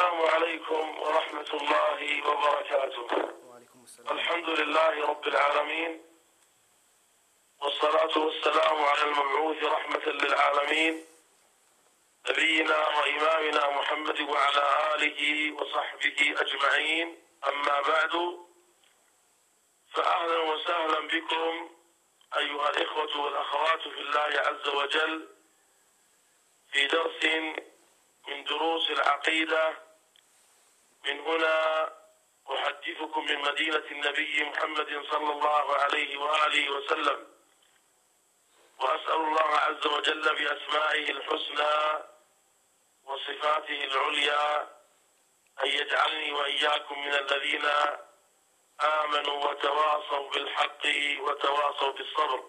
السلام عليكم ورحمة الله وبركاته. وعليكم السلام. الحمد لله رب العالمين، والصلاة والسلام على المبعوث رحمة للعالمين نبينا وإمامنا محمد وعلى آله وصحبه أجمعين. أما بعد، فأهلا وسهلا بكم أيها الإخوة والأخوات في الله عز وجل في درس من دروس العقيدة. من هنا أحدثكم من مدينة النبي محمد صلى الله عليه وآله وسلم، وأسأل الله عز وجل بأسمائه الحسنى وصفاته العليا أن يجعلني وإياكم من الذين آمنوا وتواصوا بالحق وتواصوا بالصبر.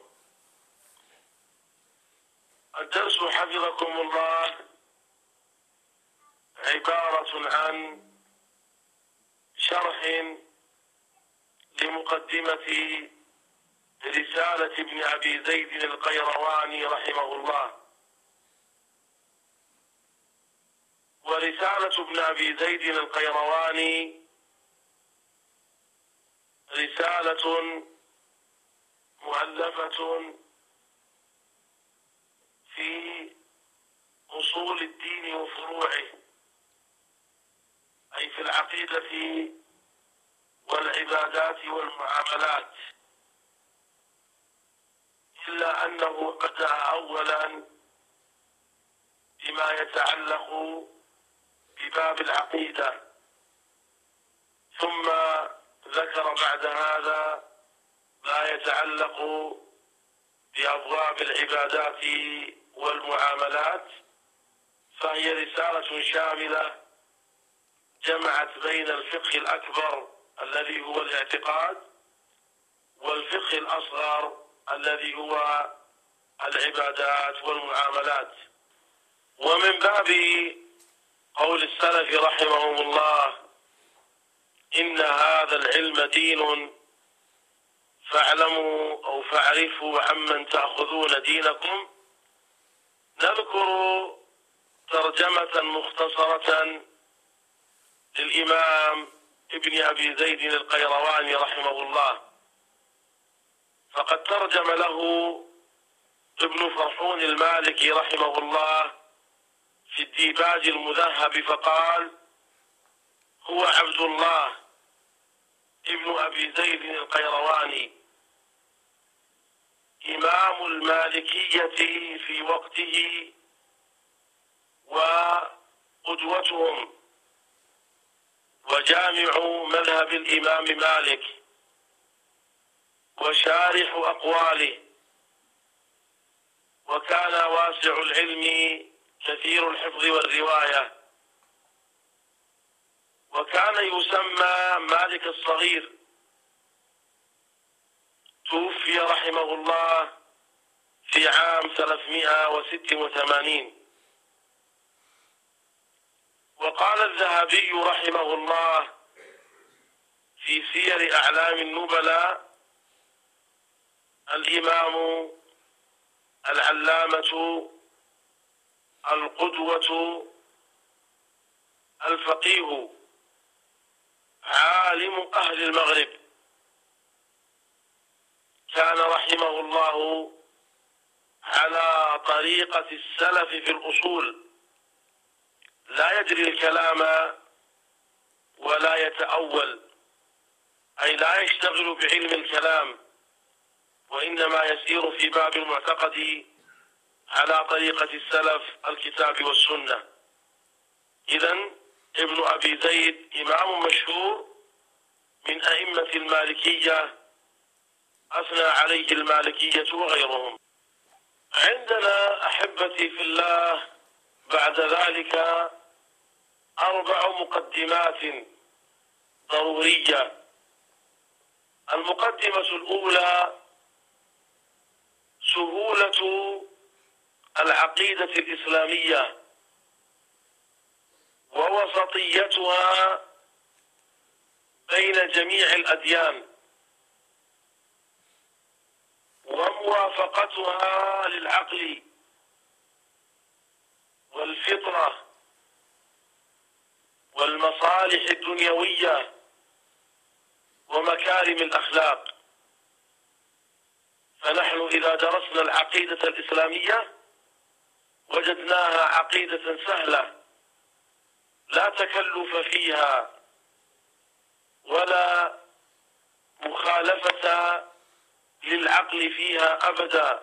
الدرس حفظكم الله عبارة عن شرح لمقدمة رسالة ابن أبي زيد القيرواني رحمه الله. ورسالة ابن أبي زيد القيرواني رسالة مؤلفة في أصول الدين وفروعه، أي في العقيدة والعبادات والمعاملات، إلا أنه بدأ أولا بما يتعلق بباب العقيدة، ثم ذكر بعد هذا ما يتعلق بأبواب العبادات والمعاملات. فهي رسالة شاملة جمعت بين الفقه الأكبر الذي هو الاعتقاد والفقه الأصغر الذي هو العبادات والمعاملات. ومن باب قول السلف رحمهم الله: إن هذا العلم دين فاعلموا أو فاعرفوا عمن تأخذون دينكم، نذكر ترجمة مختصرة للإمام ابن أبي زيد القيرواني رحمه الله. فقد ترجم له ابن فرحون المالكي رحمه الله في الديباج المذهب فقال: هو عبد الله ابن أبي زيد القيرواني إمام المالكية في وقته وقدوتهم وجامع مذهب الإمام مالك وشارح أقواله، وكان واسع العلم كثير الحفظ والرواية، وكان يسمى مالك الصغير. توفي رحمه الله في عام 386. وقال الذهبي رحمه الله في سير أعلام النبلاء: الإمام العلامة القدوة الفقيه عالم أهل المغرب، كان رحمه الله على طريقة السلف في الأصول، لا يجري الكلام ولا يتأول، أي لا يشتغل بعلم الكلام، وإنما يسير في باب المعتقد على طريقة السلف الكتاب والسنة. إذن ابن أبي زيد إمام مشهور من أئمة المالكية، أثنى عليه المالكية وغيرهم. عندنا أحبتي في الله بعد ذلك 4 مقدمات ضرورية. المقدمة الأولى: سهولة العقيدة الإسلامية ووسطيتها بين جميع الأديان، وموافقتها للعقل والفطرة والمصالح الدنيوية ومكارم الأخلاق. فنحن إذا درسنا العقيدة الإسلامية وجدناها عقيدة سهلة لا تكلف فيها ولا مخالفة للعقل فيها أبدا،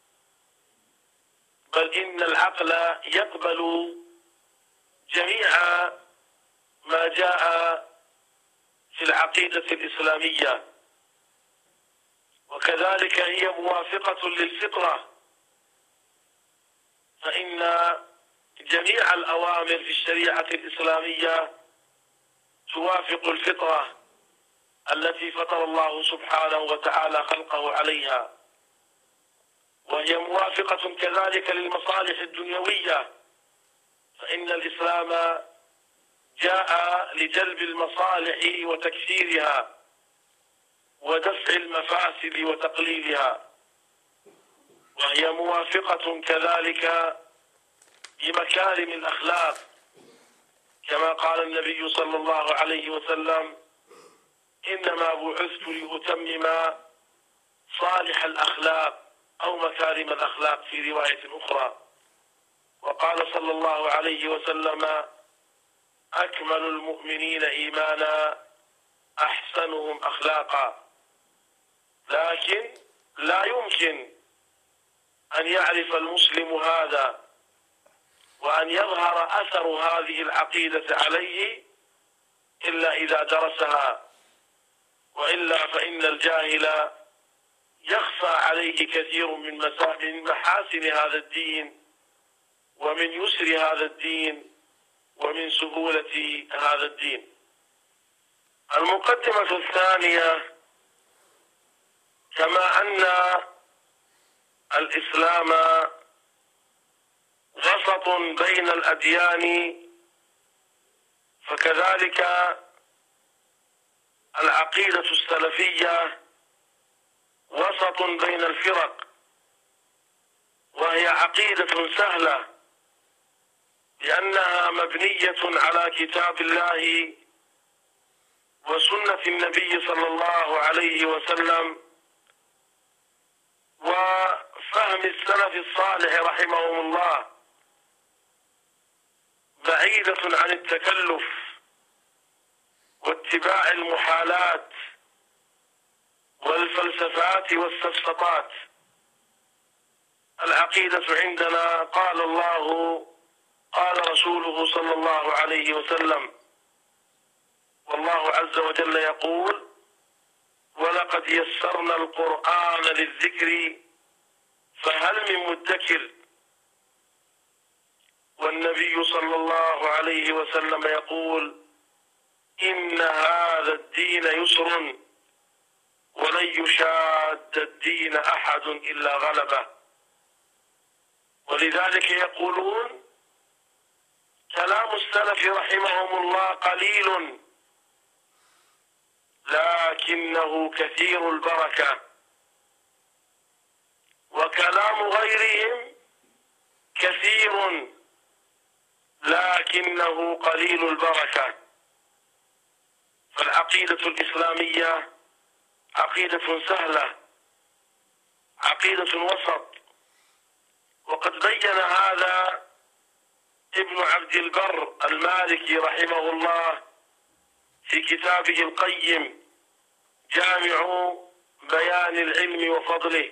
بل إن العقل يقبل جميع ما جاء في العقيدة الإسلامية، وكذلك هي موافقة للفطرة، فإن جميع الأوامر في الشريعة الإسلامية توافق الفطرة التي فطر الله سبحانه وتعالى خلقه عليها، وهي موافقة كذلك للمصالح الدنيوية، فإن الإسلام جاء لجلب المصالح وتكثيرها ودفع المفاسد وتقليلها، وهي موافقة كذلك لمكارم الأخلاق، كما قال النبي صلى الله عليه وسلم: إنما بعثت لأتمم صالح الأخلاق أو مكارم الأخلاق في رواية أخرى. وقال صلى الله عليه وسلم: أكمل المؤمنين إيمانا أحسنهم أخلاقا. لكن لا يمكن أن يعرف المسلم هذا وأن يظهر أثر هذه العقيدة عليه إلا إذا درسها، وإلا فإن الجاهل يخفى عليه كثير من محاسن هذا الدين ومن يسر هذا الدين ومن سهولة هذا الدين. المقدمة الثانية: كما أن الإسلام وسط بين الأديان، فكذلك العقيدة السلفية وسط بين الفرق، وهي عقيدة سهلة لأنها مبنية على كتاب الله وسنة النبي صلى الله عليه وسلم وفهم السلف الصالح رحمهم الله، بعيدة عن التكلف واتباع المحالات والفلسفات والسفسطات. العقيدة عندنا قال الله قال رسوله صلى الله عليه وسلم، والله عز وجل يقول: ولقد يسرنا القرآن للذكر فهل من مدكر. والنبي صلى الله عليه وسلم يقول: إن هذا الدين يسر ولن يشاد الدين أحد إلا غلبه. ولذلك يقولون: كلام السلف رحمهم الله قليل لكنه كثير البركة، وكلام غيرهم كثير لكنه قليل البركة. فالعقيدة الإسلامية عقيدة سهلة، عقيدة وسط، وقد بين هذا ابن عبد البر المالكي رحمه الله في كتابه القيم جامع بيان العلم وفضله،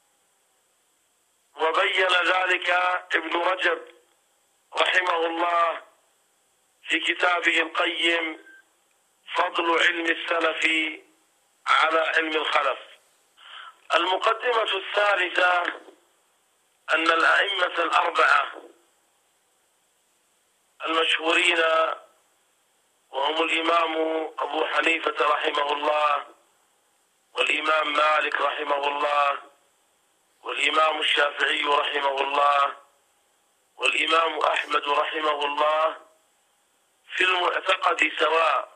وبين ذلك ابن رجب رحمه الله في كتابه القيم فضل علم السلف على علم الخلف. المقدمة الثالثة: أن الأئمة الأربعة المشهورين وهم الإمام أبو حنيفة رحمه الله، والإمام مالك رحمه الله، والإمام الشافعي رحمه الله، والإمام أحمد رحمه الله، في المعتقد سواء.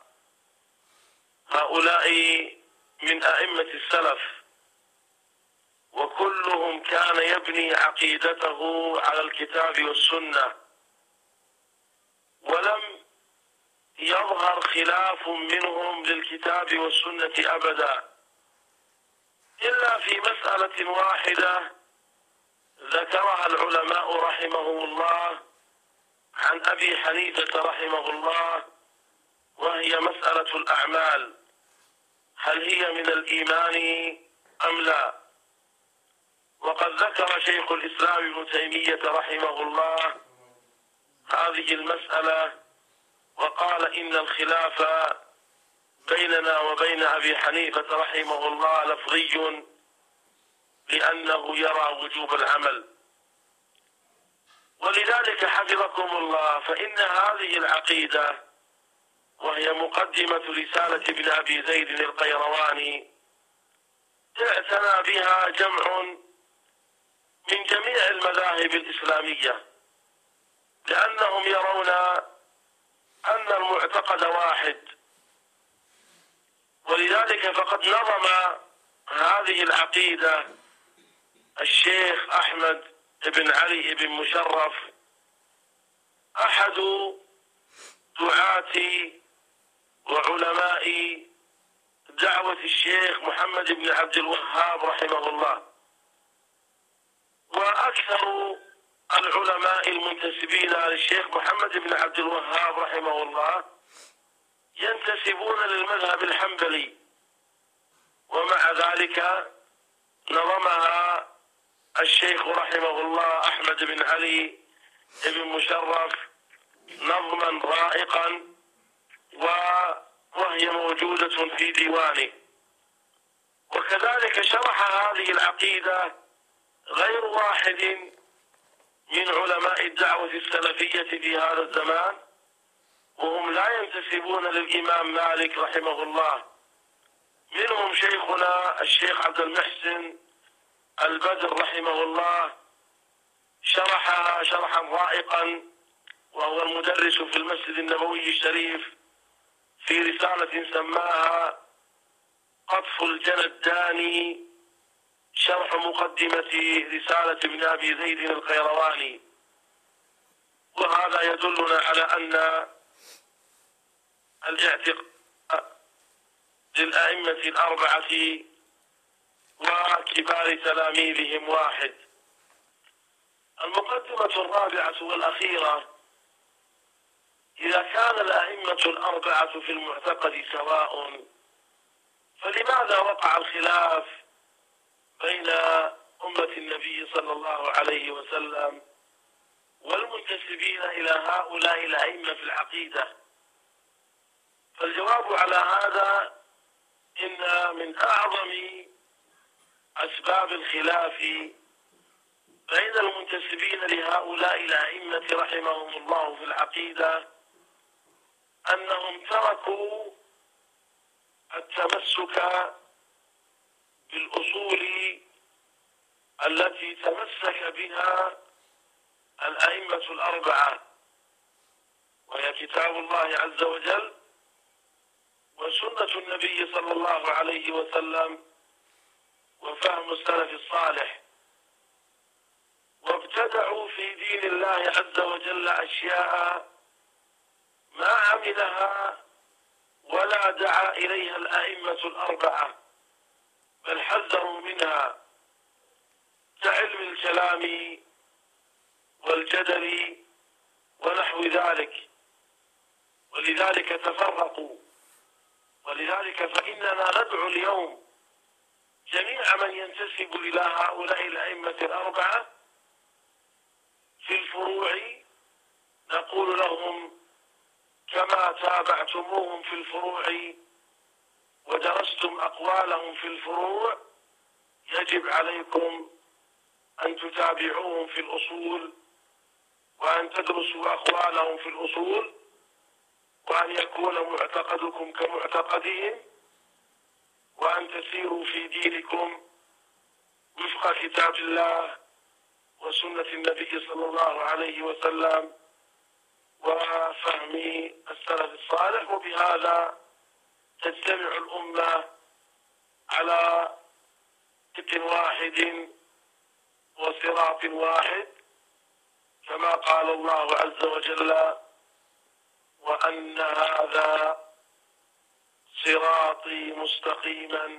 هؤلاء من أئمة السلف، وكلهم كان يبني عقيدته على الكتاب والسنة، ولم يظهر خلاف منهم للكتاب والسنة أبدا، إلا في مسألة واحدة ذكرها العلماء رحمهم الله عن أبي حنيفة رحمه الله، وهي مسألة الأعمال، هل هي من الإيمان أم لا؟ وقد ذكر شيخ الإسلام ابن تيمية رحمه الله هذه المسألة، وقال إن الخلاف بيننا وبين أبي حنيفة رحمه الله لفظي، لأنه يرى وجوب العمل. ولذلك حفظكم الله فإن هذه العقيدة، وهي مقدمة رسالة ابن أبي زيد القيرواني، اعتنى بها جمع من جميع المذاهب الإسلامية، لأنهم يرون أن المعتقد واحد. ولذلك فقد نظم هذه العقيدة الشيخ أحمد بن علي بن مشرف، أحد دعاة وعلماء دعوة الشيخ محمد بن عبد الوهاب رحمه الله. وأكثر العلماء المنتسبين للشيخ محمد بن عبد الوهاب رحمه الله ينتسبون للمذهب الحنبلي، ومع ذلك نظمها الشيخ رحمه الله أحمد بن علي بن مشرف نظما رائقا، وهي موجودة في ديوانه. وكذلك شرح هذه العقيدة غير واحد من علماء الدعوة السلفية في هذا الزمان، وهم لا ينتسبون للإمام مالك رحمه الله. منهم شيخنا الشيخ عبد المحسن البدر رحمه الله، شرحها شرحا رائقا، وهو المدرس في المسجد النبوي الشريف، في رسالة سماها قطف الجنى الداني، شرح مقدمة رسالة ابن أبي زيد القيرواني. وهذا يدلنا على أن الاعتقاد للأئمة الأربعة وكبار تلاميذهم واحد. المقدمة الرابعة والأخيرة: إذا كان الأئمة الأربعة في المعتقد سواء، فلماذا وقع الخلاف بين أمة النبي صلى الله عليه وسلم والمنتسبين إلى هؤلاء الأئمة في العقيدة؟ فالجواب على هذا إن من أعظم أسباب الخلاف بين المنتسبين لهؤلاء الأئمة رحمهم الله في العقيدة أنهم تركوا التمسك بالأصول التي تمسك بها الأئمة الأربعة، وهي كتاب الله عز وجل وسنة النبي صلى الله عليه وسلم وفهم السلف الصالح. وابتدعوا في دين الله عز وجل أشياء ما عملها ولا دعا إليها الأئمة الأربعة، بل حذروا منها، كعلم الكلام والجدل ونحو ذلك. ولذلك تفرقوا. ولذلك فإننا ندعو اليوم جميع من ينتسب إلى هؤلاء الأئمة الأربعة في الفروع، نقول لهم: كما تابعتموهم في الفروع ودرستم أقوالهم في الفروع، يجب عليكم أن تتابعوهم في الأصول، وأن تدرسوا أقوالهم في الأصول، وأن يكون معتقدكم كمعتقدهم، وأن تسيروا في دينكم وفق كتاب الله وسنة النبي صلى الله عليه وسلم وفهم السلف الصالح. وبهذا تجتمع الأمة على حق واحد وصراط واحد، كما قال الله عز وجل: وأن هذا صراطي مستقيما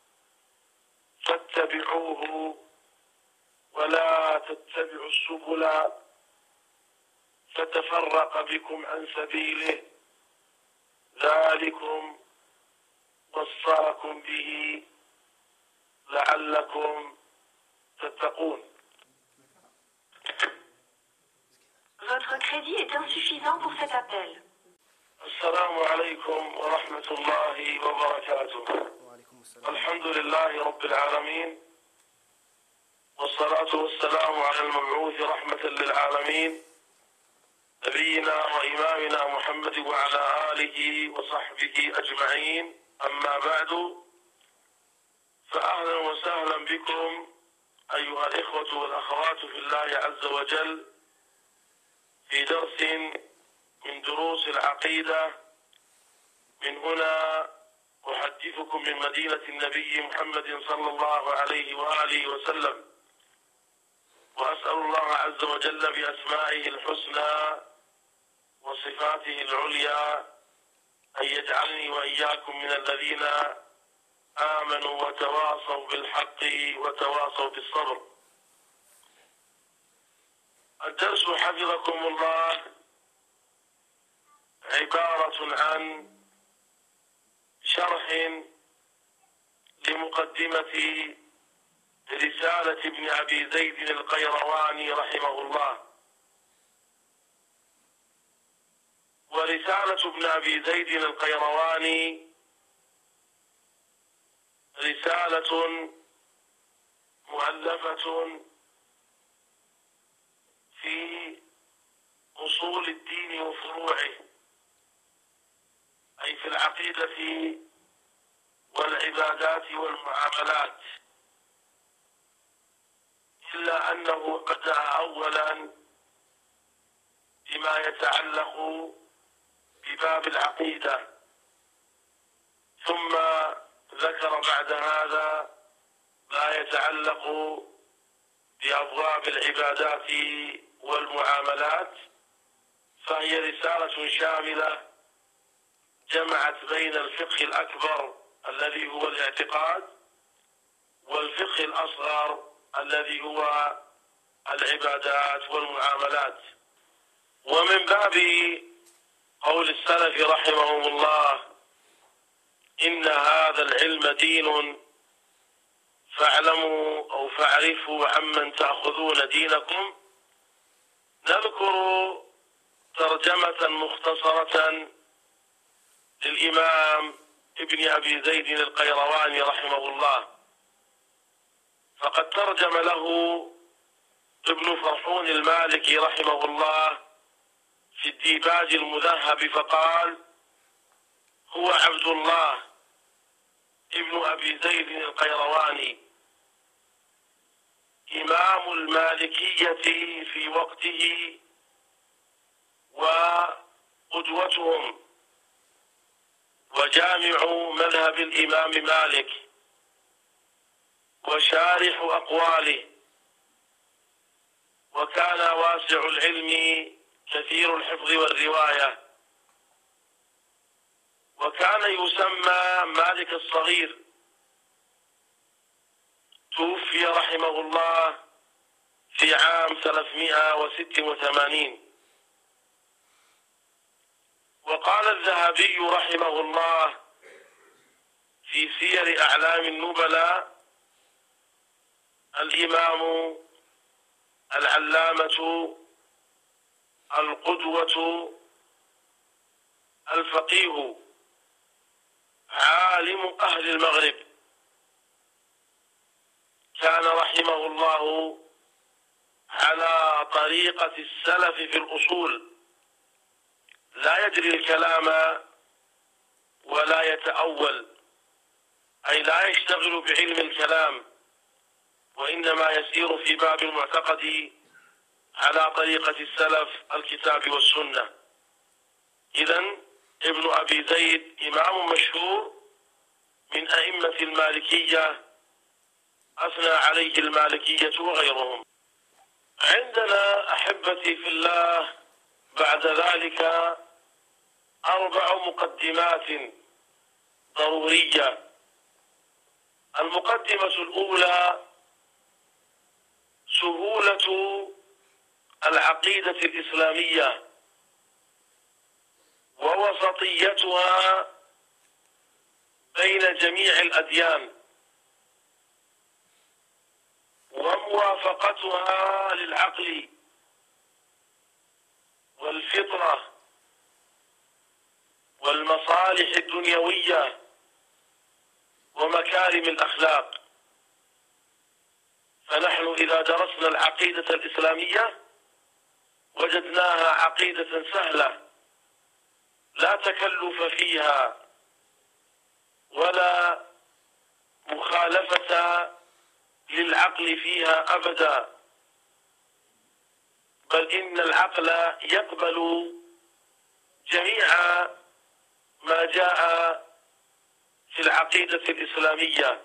فاتبعوه ولا تتبعوا السبل فتفرق بكم عن سبيله ذلكم وصاكم به لعلكم تتقون. Votre crédit est insuffisant pour cet appel. السلام عليكم ورحمة الله وبركاته. الحمد لله رب العالمين، والصلاة والسلام على المبعوث رحمة للعالمين نبينا وإمامنا محمد وعلى آله وصحبه أجمعين. أما بعد، فأهلا وسهلا بكم أيها الإخوة والأخوات في الله عز وجل في درس من دروس العقيدة. من هنا أحدثكم من مدينة النبي محمد صلى الله عليه وآله وسلم، وأسأل الله عز وجل بأسمائه الحسنى وصفاته العليا أن يجعلني وإياكم من الذين آمنوا وتواصوا بالحق وتواصوا بالصبر. الدرس حفظكم الله عبارة عن شرح لمقدمة رسالة ابن أبي زيد القيرواني رحمه الله. ورسالة ابن أبي زيد القيرواني رسالة مؤلفة في أصول الدين وفروعه، أي في العقيدة والعبادات والمعاملات، إلا أنه بدأ أولا بما يتعلق بباب العقيدة، ثم ذكر بعد هذا ما يتعلق بأبواب العبادات والمعاملات. فهي رسالة شاملة جمعت بين الفقه الأكبر الذي هو الاعتقاد والفقه الأصغر الذي هو العبادات والمعاملات. ومن باب قول السلف رحمهم الله: إن هذا العلم دين فاعلموا أو فاعرفوا عمن تأخذون دينكم، نذكر ترجمة مختصرة للإمام ابن أبي زيد القيرواني رحمه الله. فقد ترجم له ابن فرحون المالكي رحمه الله في الديباج المذهب فقال: هو عبد الله ابن أبي زيد القيرواني إمام المالكية في وقته وقدوتهم وجامع مذهب الإمام مالك وشارح أقواله، وكان واسع العلم كثير الحفظ والرواية، وكان يسمى مالك الصغير. توفي رحمه الله في عام 386. وقال الذهبي رحمه الله في سير أعلام النبلاء: الإمام العلامة القدوة الفقيه عالم أهل المغرب، كان رحمه الله على طريقة السلف في الأصول، لا يجري الكلام ولا يتأول، أي لا يشتغل بعلم الكلام، وإنما يسير في باب المعتقد على طريقة السلف الكتاب والسنة. إذن ابن أبي زيد إمام مشهور من أئمة المالكية، أثنى عليه المالكية وغيرهم. عندنا أحبتي في الله بعد ذلك 4 مقدمات ضرورية. المقدمة الأولى سهولة العقيدة الإسلامية ووسطيتها بين جميع الأديان وموافقتها للعقل والفطرة والمصالح الدنيوية ومكارم الأخلاق. فنحن إذا درسنا العقيدة الإسلامية وجدناها عقيدة سهلة لا تكلف فيها ولا مخالفة للعقل فيها أبدا، بل إن العقل يقبل جميع ما جاء في العقيدة الإسلامية،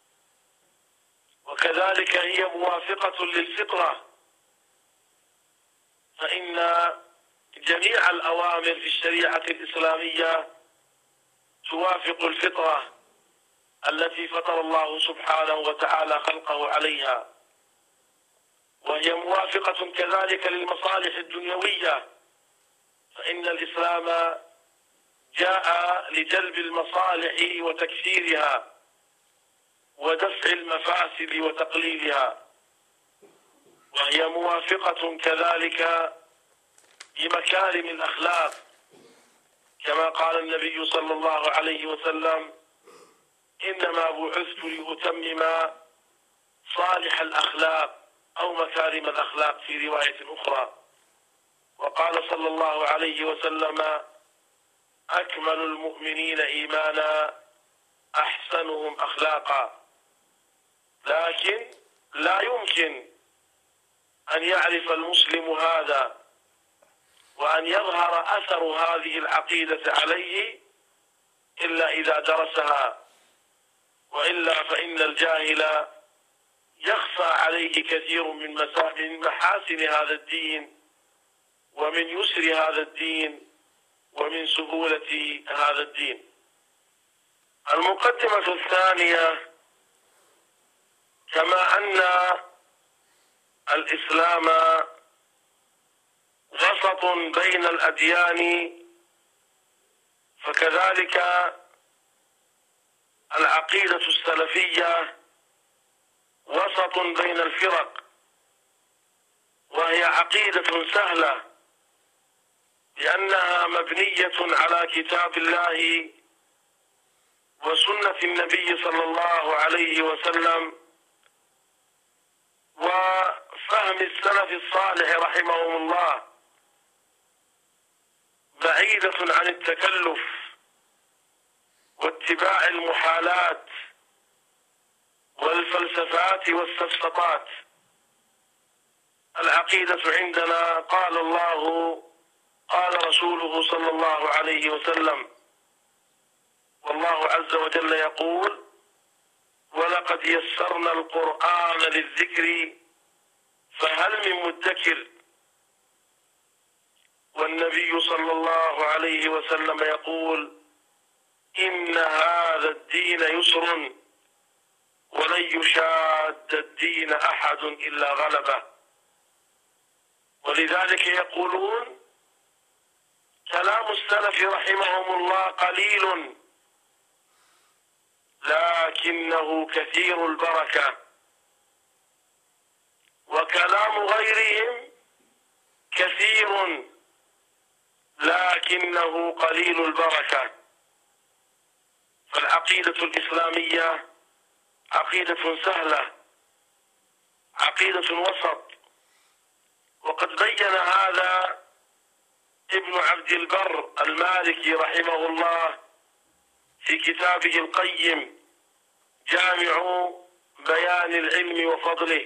وكذلك هي موافقة للفطرة، فإن جميع الأوامر في الشريعة الإسلامية توافق الفطرة التي فطر الله سبحانه وتعالى خلقه عليها، وهي موافقة كذلك للمصالح الدنيوية، فإن الإسلام جاء لجلب المصالح وتكثيرها ودفع المفاسد وتقليلها، وهي موافقة كذلك لمكارم الأخلاق، كما قال النبي صلى الله عليه وسلم: إنما بعثت لأتمم صالح الأخلاق أو مكارم الأخلاق في رواية أخرى. وقال صلى الله عليه وسلم: أكمل المؤمنين إيمانا أحسنهم أخلاقا. لكن لا يمكن أن يعرف المسلم هذا وأن يظهر أثر هذه العقيدة عليه إلا إذا درسها، وإلا فإن الجاهل يخفى عليه كثير من محاسن هذا الدين ومن يسر هذا الدين ومن سهولة هذا الدين. المقدمة الثانية: كما أن الإسلام وسط بين الأديان، فكذلك العقيدة السلفية وسط بين الفرق، وهي عقيدة سهلة لأنها مبنية على كتاب الله وسنة النبي صلى الله عليه وسلم وفهم السلف الصالح رحمهم الله، بعيدة عن التكلف واتباع المحالات والفلسفات والسفسطات. العقيدة عندنا قال الله قال رسوله صلى الله عليه وسلم، والله عز وجل يقول: ولقد يسرنا القرآن للذكر فهل من مدكر. والنبي صلى الله عليه وسلم يقول: إن هذا الدين يسر ولن يشاد الدين أحد إلا غلبه. ولذلك يقولون: كلام السلف رحمهم الله قليل لكنه كثير البركة، وكلام غيرهم كثير لكنه قليل البركة. فالعقيدة الإسلامية عقيدة سهلة، عقيدة وسط، وقد بين هذا ابن عبد البر المالكي رحمه الله في كتابه القيم جامع بيان العلم وفضله،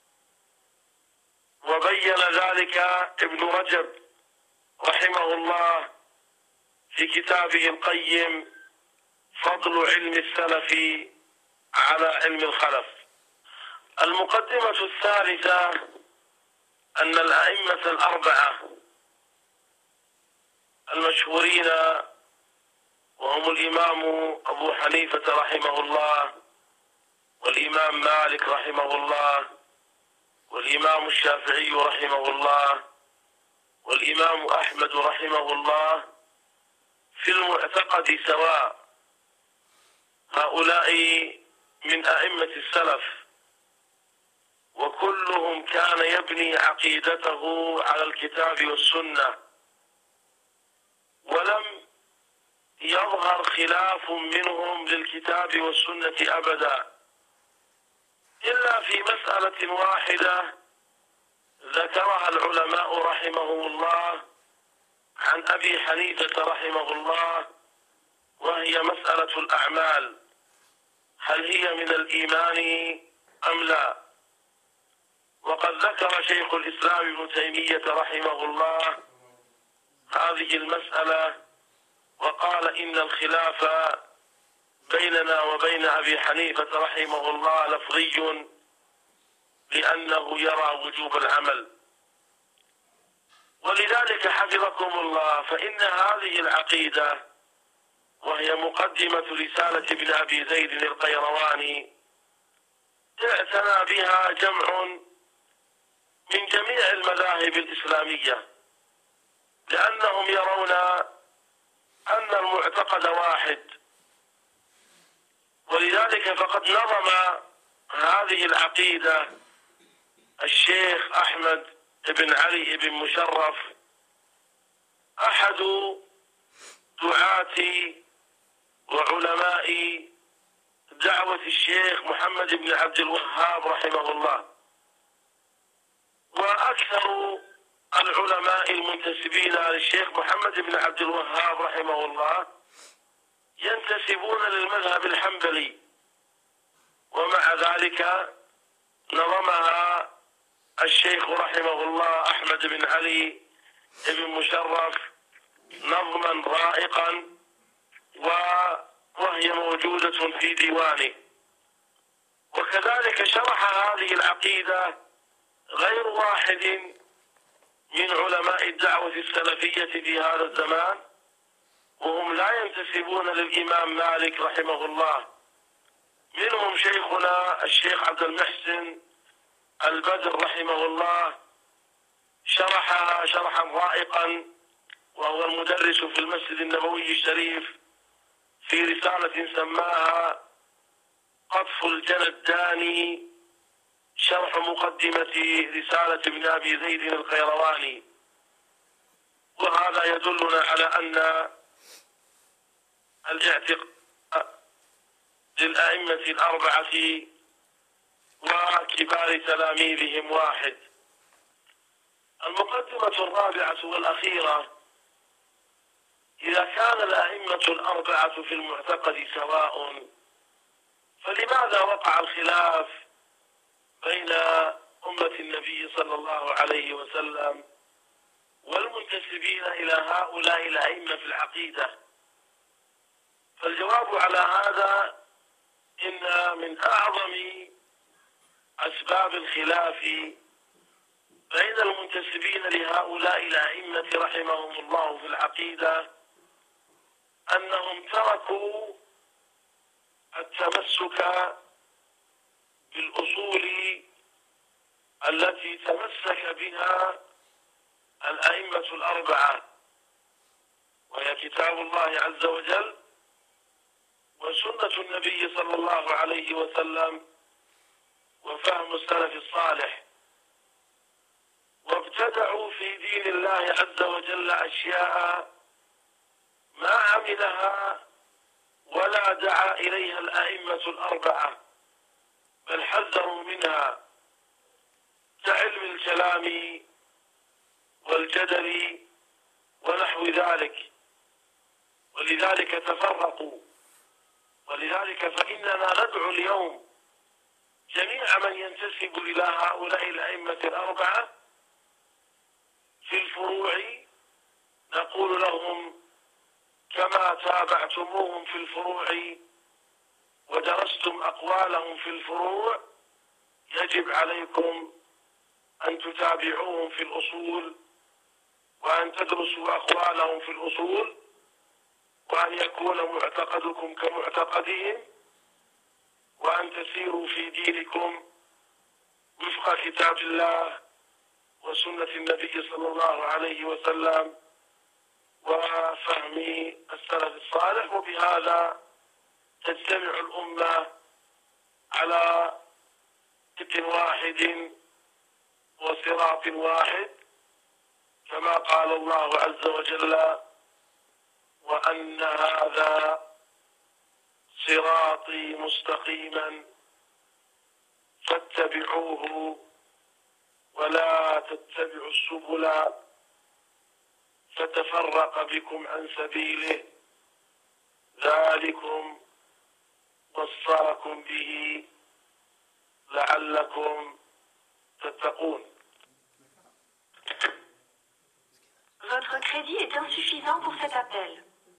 وبين ذلك ابن رجب رحمه الله في كتابه القيم فضل علم السلف على علم الخلف. المقدمة الثالثة: أن الأئمة الأربعة المشهورين، وهم الإمام أبو حنيفة رحمه الله، والإمام مالك رحمه الله، والإمام الشافعي رحمه الله، والإمام أحمد رحمه الله، في المعتقد سواء. هؤلاء من أئمة السلف، وكلهم كان يبني عقيدته على الكتاب والسنة، ولم يظهر خلاف منهم للكتاب والسنة أبدا، إلا في مسألة واحدة ذكرها العلماء رحمهم الله عن أبي حنيفة رحمه الله، وهي مسألة الأعمال، هل هي من الإيمان أم لا؟ وقد ذكر شيخ الإسلام ابن تيمية رحمه الله هذه المسألة، وقال إن الخلاف بيننا وبين أبي حنيفة رحمه الله لفظي، لأنه يرى وجوب العمل. ولذلك حفظكم الله فإن هذه العقيدة، وهي مقدمة رسالة ابن أبي زيد القيرواني، اعتنى بها جمع من جميع المذاهب الإسلامية، لأنهم يرون أن المعتقد واحد. ولذلك فقد نظم هذه العقيدة الشيخ أحمد بن علي بن مشرف، أحد دعاة وعلماء دعوة الشيخ محمد بن عبد الوهاب رحمه الله. وأكثر العلماء المنتسبين للشيخ محمد بن عبد الوهاب رحمه الله ينتسبون للمذهب الحنبلي، ومع ذلك نظمها الشيخ رحمه الله أحمد بن علي بن مشرف نظما رائقا، وهي موجودة في ديوانه. وكذلك شرح هذه العقيدة غير واحد من علماء الدعوة السلفية في هذا الزمان، وهم لا ينتسبون للإمام مالك رحمه الله. منهم شيخنا الشيخ عبد المحسن البدر رحمه الله، شرحها شرحا رائقا، وهو المدرس في المسجد النبوي الشريف، في رسالة سماها قطف الجنى الداني، شرح مقدمة رسالة ابن أبي زيد القيرواني. وهذا يدلنا على أن الاعتقاد للأئمة الأربعة وكبار تلاميذهم واحد. المقدمة الرابعة والأخيرة: إذا كان الأئمة الأربعة في المعتقد سواء، فلماذا وقع الخلاف بين أمة النبي صلى الله عليه وسلم والمنتسبين إلى هؤلاء الأئمة في العقيدة؟ فالجواب على هذا إن من أعظم أسباب الخلاف بين المنتسبين لهؤلاء الأئمة رحمهم الله في العقيدة أنهم تركوا التمسك بالأصول التي تمسك بها الأئمة الأربعة، وهي كتاب الله عز وجل وسنة النبي صلى الله عليه وسلم وفهم السلف الصالح. وابتدعوا في دين الله عز وجل أشياء ما عملها ولا دعا إليها الأئمة الأربعة، بل حذروا منها، كعلم الكلام والجدل ونحو ذلك. ولذلك تفرقوا. ولذلك فإننا ندعو اليوم جميع من ينتسب إلى هؤلاء الأئمة الأربعة في الفروع، نقول لهم: كما تابعتموهم في الفروع ودرستم أقوالهم في الفروع، يجب عليكم أن تتابعوهم في الأصول وأن تدرسوا أقوالهم في الأصول، وأن يكون معتقدكم كمعتقدهم، وأن تسيروا في دينكم وفق كتاب الله وسنة النبي صلى الله عليه وسلم وفهم السلف الصالح، وبهذا تجتمع الأمة على دين واحد وصراط واحد، كما قال الله عز وجل: وأن هذا صراطي مستقيما فاتبعوه ولا تتبعوا السبل فتفرق بكم عن سبيله، ذلكم وصاكم به لعلكم تتقون. Votre crédit est insuffisant pour cet appel.